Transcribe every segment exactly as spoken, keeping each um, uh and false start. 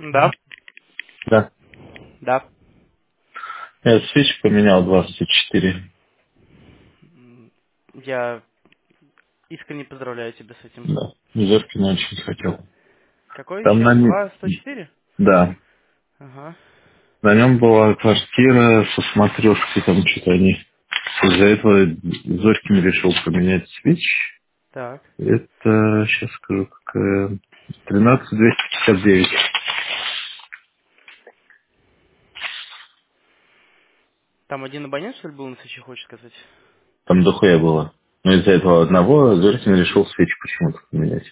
Да, Да. да. Я свечи поменял двадцать четыре. М, Я искренне поздравляю тебя с этим. Да. Зоркин очень хотел. Какой Там еще на раз? нем, два сто четыре? да, Ага. на нем была квартира со смотрешкой, там что-то они. Из-за этого Зоркин решил поменять свечи. Так. Это, сейчас скажу, какая... тринадцать двести пятьдесят девять. Там один абонент, что ли, был на свече, хочешь сказать? Там дохуя было. Но из-за этого одного Зоркин решил свечи почему-то поменять.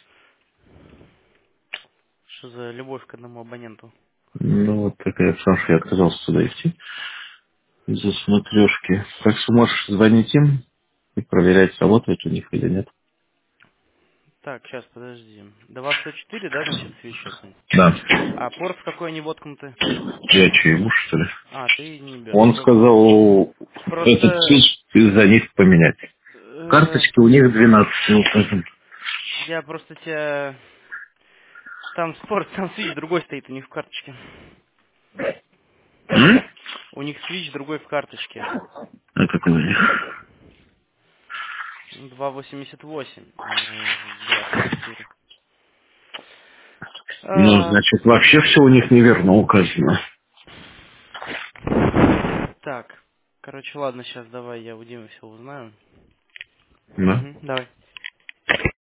Что за любовь к одному абоненту? Ну, вот такая, потому что я отказался туда идти из-за смотрешки. Так что можешь звонить им и проверять, работает у них или нет. Так, сейчас, подожди. два сто четыре, да, значит, свечи эти? Да. А порт в какой они воткнуты? Я че, ему что ли? А, ты не бер. Он Просто... сказал, этот Просто... свич из-за них поменять. э, Карточки у них двенадцать. Ну, скажем. я просто тебя... Там спорт, там свич другой стоит у них в карточке. М? У них свич другой в карточке. А какой у них? два восемьдесят восемь, а не два сто четыре. Ну, А, значит, вообще все у них неверно указано. так, короче, ладно, сейчас давай я у Димы все узнаю. Да? Угу, давай.